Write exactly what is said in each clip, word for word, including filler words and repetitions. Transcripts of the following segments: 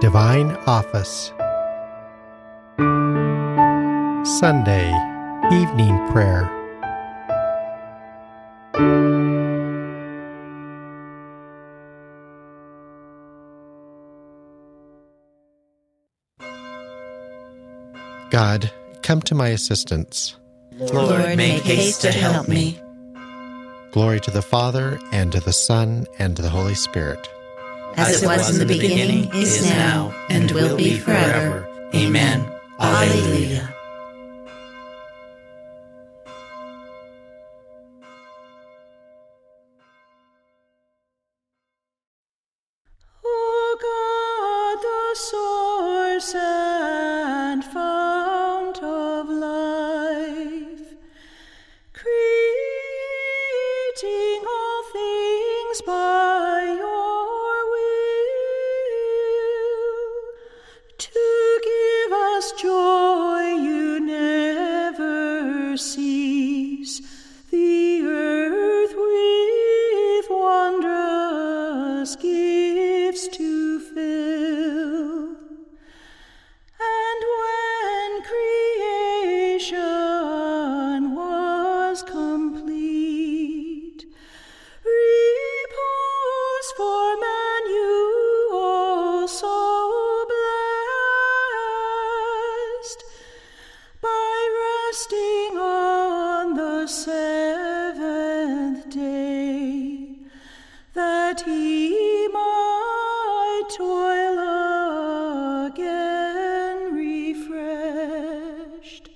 Divine Office. Sunday Evening Prayer. God, come to my assistance. Lord, make haste to help me. Glory to the Father, and to the Son, and to the Holy Spirit. As it was in the beginning, is now, and will be forever. Amen. Alleluia. O God, the source and fount of life, creating all things by your will, to give us joy you never cease, the earth with wondrous gifts to fill. And when creation was complete, repose for man you also blessed, by resting on the seventh day, that he might toil again refreshed.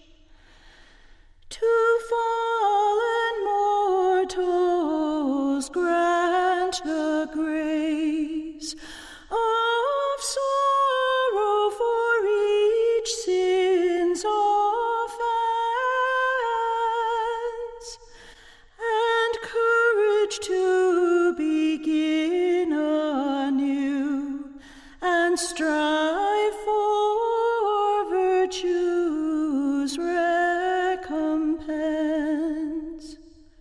To fallen mortals grant the grace of sorrow for each sin's offense, and courage to begin anew, and strive for virtue's recompense.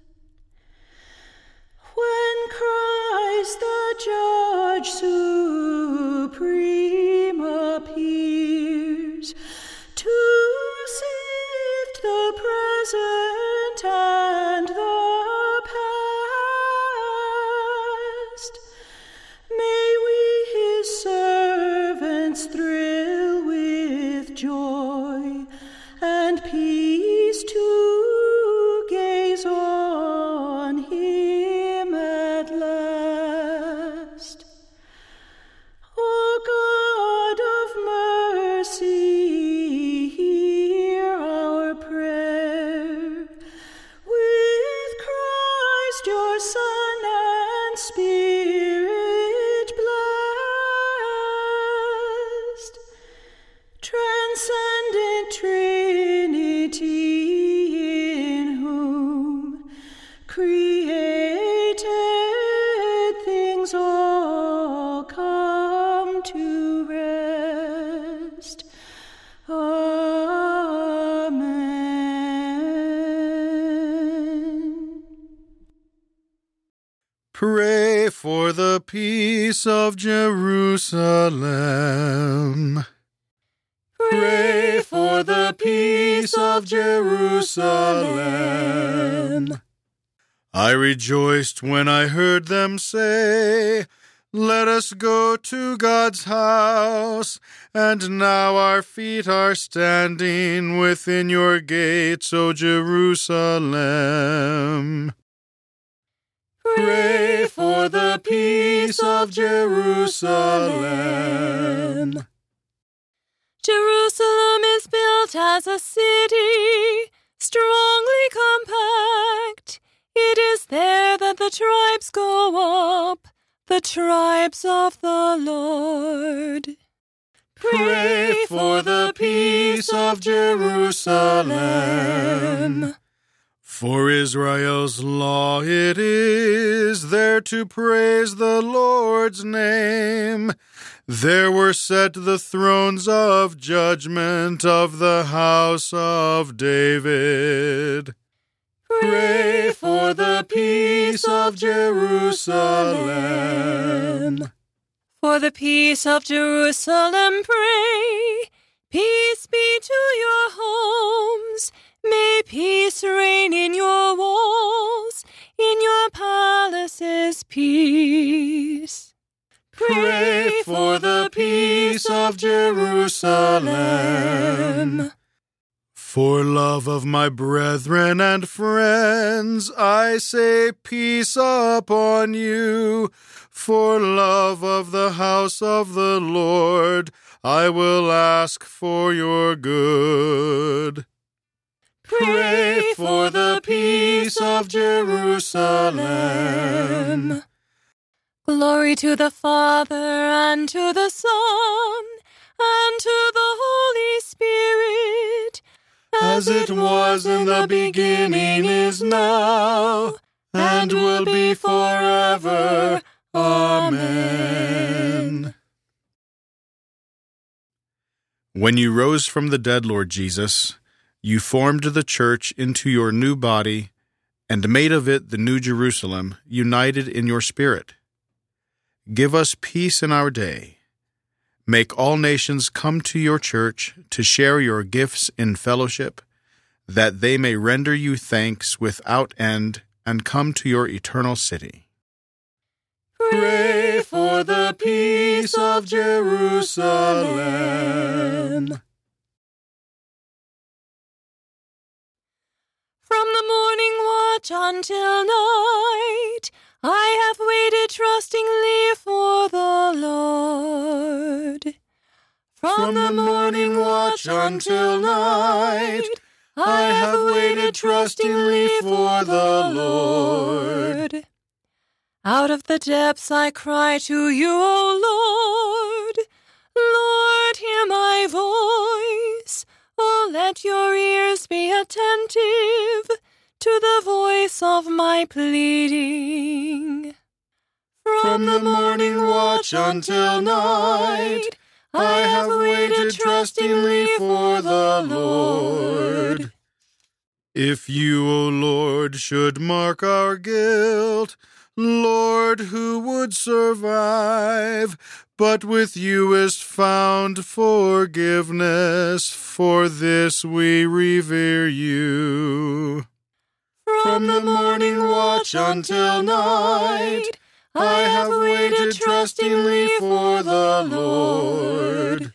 When Christ the Judge supreme appears, to sift the present and the past, may we his servants thrill with joy and peace to gaze on him at last. O God of mercy, hear our prayer. With Christ your Son and Spirit blessed, transcendent Trinity, in whom created things all come to rest. Amen. Pray for the peace of Jerusalem. Pray for the peace of Jerusalem. I rejoiced when I heard them say, "Let us go to God's house." And now our feet are standing within your gates, O Jerusalem. Pray for the peace of Jerusalem. Jerusalem is built as a city, strongly compact. It is there that the tribes go up, the tribes of the Lord. Pray for the peace of Jerusalem. For Israel's law it is there to praise the Lord's name. There were set the thrones of judgment of the house of David. Pray for the peace of Jerusalem. For For the peace of Jerusalem pray. Peace be to your homes. May peace reign in your walls, in your palaces peace. Pray for the peace of Jerusalem. For love of my brethren and friends, I say peace upon you. For love of the house of the Lord, I will ask for your good. Pray for the peace of Jerusalem. Glory to the Father, and to the Son, and to the Holy Spirit, as it was in the beginning, is now, and will be forever. Amen. When you rose from the dead, Lord Jesus, you formed the church into your new body and made of it the new Jerusalem, united in your spirit. Give us peace in our day. Make all nations come to your church to share your gifts in fellowship, that they may render you thanks without end and come to your eternal city. Pray for the peace of Jerusalem. From the morning watch until night, I have waited trustingly for the Lord. From the morning watch until night, I have waited trustingly for the Lord. Out of the depths I cry to you, O Lord. Lord, hear my voice. Oh, let your ears be attentive to the voice of my pleading. From the morning watch until night, I have waited trustingly for the Lord. If you, O Lord, should mark our guilt, Lord, who would survive? But with you is found forgiveness, for this we revere you. From the morning watch until night, I have waited trustingly for the Lord.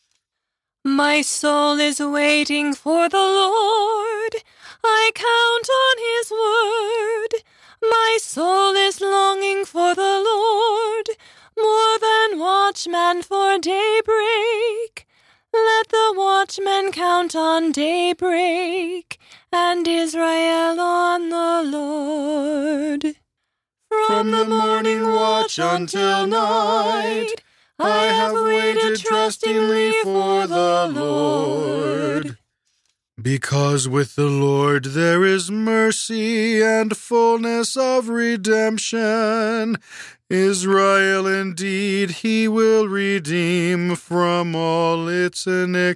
My soul is waiting for the Lord. I count on his word. My soul is longing for the Lord, more than watchman for daybreak. Let the watchman count on daybreak, and Israel on the Lord. From the morning watch until night, I have waited trustingly for the Lord. Because with the Lord there is mercy and fullness of redemption. Israel indeed he will redeem from all its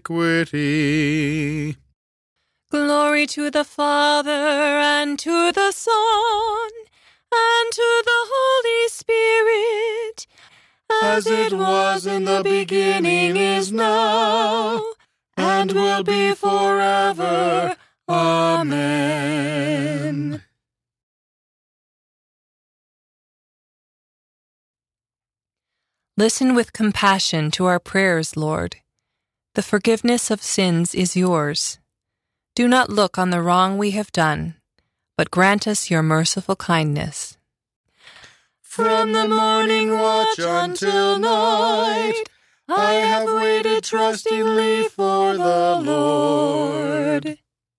iniquity. Glory to the Father, and to the Son, and to the Holy Spirit, as it was in the beginning, is now, and will be forever. Amen. Listen with compassion to our prayers, Lord. The forgiveness of sins is yours. Do not look on the wrong we have done, but grant us your merciful kindness. From the morning watch until night, I have waited trustingly for the Lord.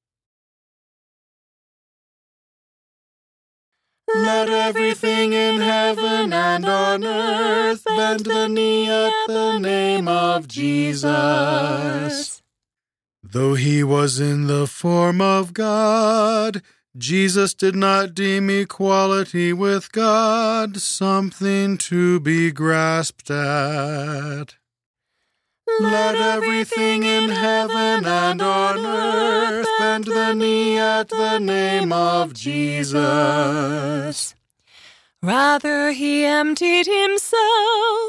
Let everything in heaven and on earth bend the knee at the name of Jesus. Though he was in the form of God, Jesus did not deem equality with God something to be grasped at. Let everything in heaven and on earth bend the knee at the name of Jesus. Rather he emptied himself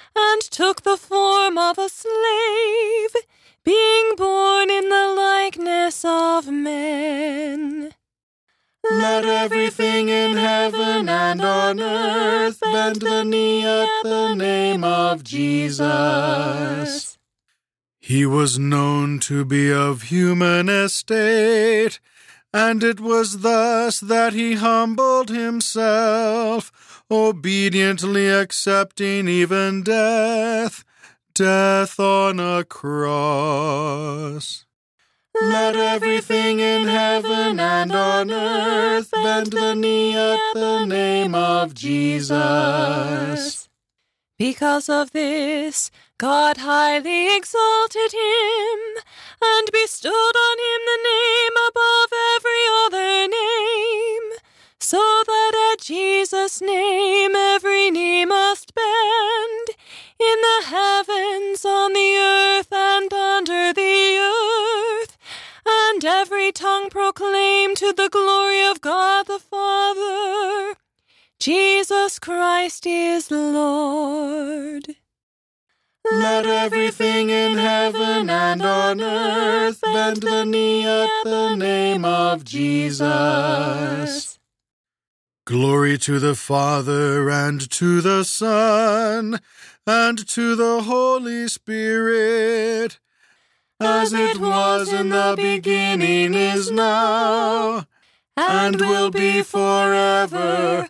and took the form of a slave, being born in the likeness of men. Let everything in heaven and on earth bend the knee at the name of Jesus. He was known to be of human estate, and it was thus that he humbled himself, obediently accepting even death, death on a cross. Let everything in heaven and on earth bend the knee at the name of Jesus. Because of this, God highly exalted him, and bestowed on him the name above every other name, so that at Jesus' name every knee must bend, in the heavens, on the earth, and under the earth, and every tongue proclaim to the glory of God the Father, Jesus Christ is Lord. Let everything in heaven and on earth bend the knee at the name of Jesus. Glory to the Father, and to the Son, and to the Holy Spirit, as it was in the beginning, is now, and will be forever.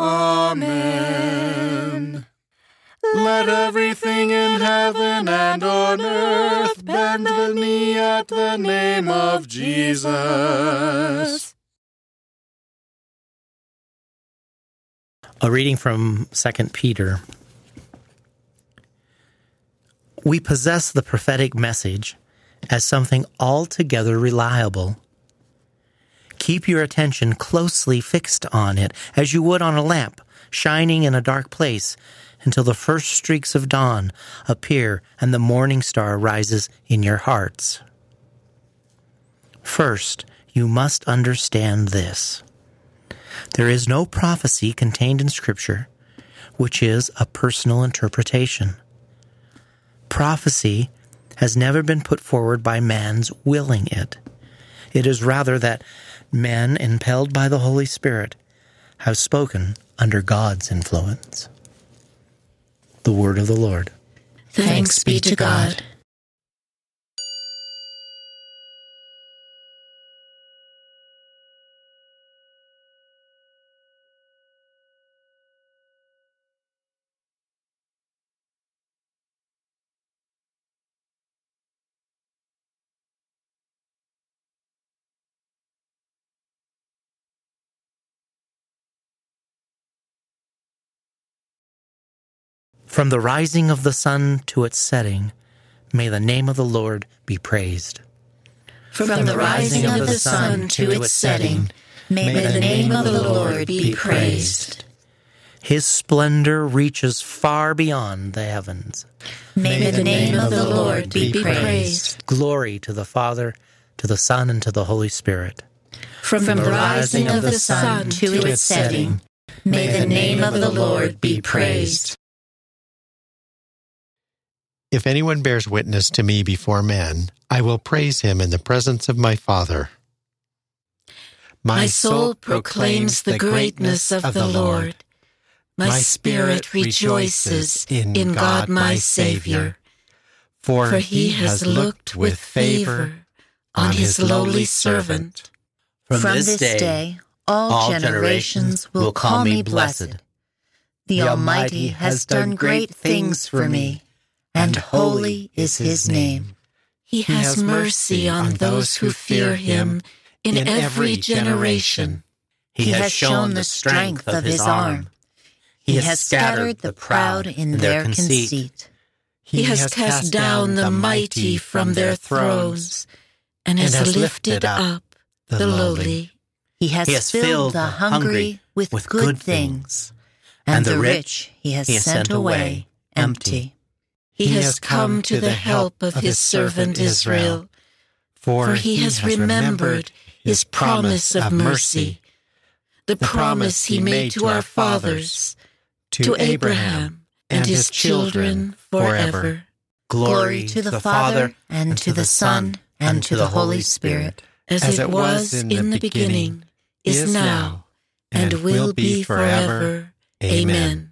Amen. Let everything in heaven and on earth bend the knee at the name of Jesus. A reading from Second Peter. We possess the prophetic message as something altogether reliable. Keep your attention closely fixed on it, as you would on a lamp, shining in a dark place, until the first streaks of dawn appear and the morning star rises in your hearts. First, you must understand this. There is no prophecy contained in Scripture which is a personal interpretation. Prophecy has never been put forward by man's willing it. It is rather that men, impelled by the Holy Spirit, have spoken under God's influence. The word of the Lord. Thanks be to God. From the rising of the sun to its setting, may the name of the Lord be praised. From, From the rising of the sun to its setting, may, may the name of the Lord be praised. His splendor reaches far beyond the heavens. May, may the name of the Lord be praised. Glory to the Father, to the Son, and to the Holy Spirit. From, From the rising of the sun to its setting, may the name of the Lord be praised. If anyone bears witness to me before men, I will praise him in the presence of my Father. My soul proclaims the greatness of the Lord. My spirit rejoices in God my Savior, for he has looked with favor on his lowly servant. From, From this day, day all, all generations will call me blessed. The Almighty has done great things for me, and holy is his name. He has mercy on those who fear him in every generation. He has shown the strength of his arm. He has scattered the proud in their conceit. He has cast down the mighty from their thrones, and has lifted up the lowly. He has filled the hungry with good things, and the rich he has sent away empty. He has come to the help of his servant Israel, for he has remembered his promise of mercy, the promise he made to our fathers, to Abraham and his children forever. Glory to the Father, and to the Son, and to the Holy Spirit, as it was in the beginning, is now, and will be forever. Amen.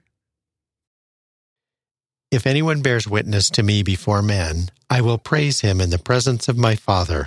If anyone bears witness to me before men, I will praise him in the presence of my Father.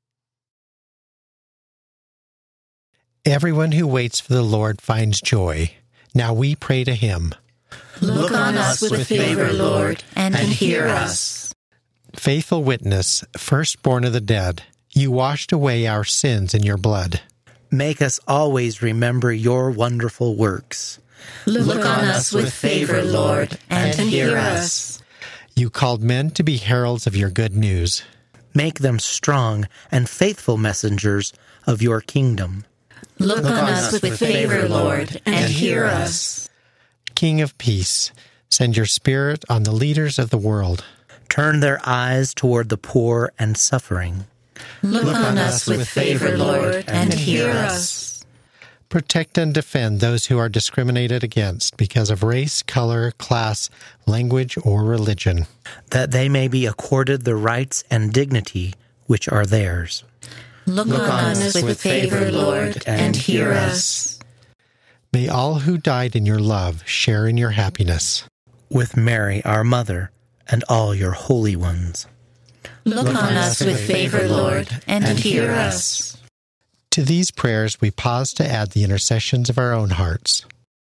Everyone who waits for the Lord finds joy. Now we pray to him. Look on us with favor, Lord, and hear us. Faithful witness, firstborn of the dead, you washed away our sins in your blood. Make us always remember your wonderful works. Look, Look on us with favor, Lord, and hear us. You called men to be heralds of your good news. Make them strong and faithful messengers of your kingdom. Look, Look on, on us with favor, Lord, and hear us. King of peace, send your Spirit on the leaders of the world. Turn their eyes toward the poor and suffering. Look, Look on us with favor, Lord, and hear us. Protect and defend those who are discriminated against because of race, color, class, language, or religion, that they may be accorded the rights and dignity which are theirs. Look, Look on, on us with, with favor, Lord, and hear us. May all who died in your love share in your happiness. With Mary, our Mother, and all your holy ones. Look, Look on us with favor, Lord, and, and hear us. To these prayers we pause to add the intercessions of our own hearts.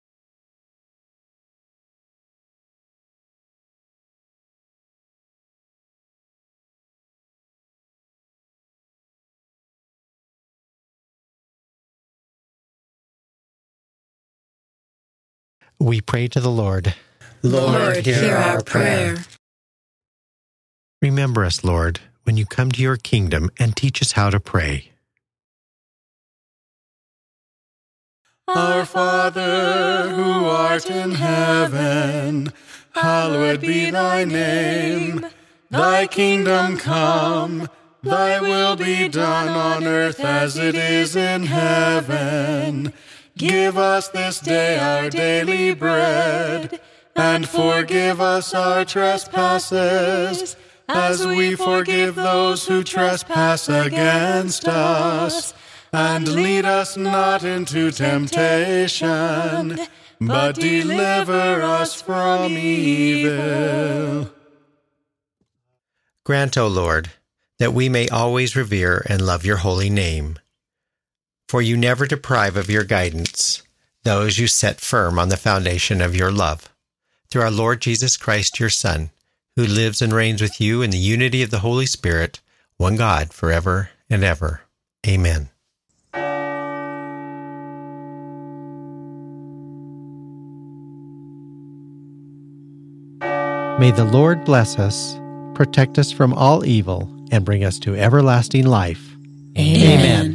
We pray to the Lord. Lord, hear our prayer. Remember us, Lord, when you come to your kingdom, and teach us how to pray. Our Father, who art in heaven, hallowed be thy name. Thy kingdom come, thy will be done on earth as it is in heaven. Give us this day our daily bread, and forgive us our trespasses, as we forgive those who trespass against us. And lead us not into temptation, but deliver us from evil. Grant, O Lord, that we may always revere and love your holy name. For you never deprive of your guidance those you set firm on the foundation of your love. Through our Lord Jesus Christ, your Son, who lives and reigns with you in the unity of the Holy Spirit, one God, forever and ever. Amen. May the Lord bless us, protect us from all evil, and bring us to everlasting life. Amen. Amen.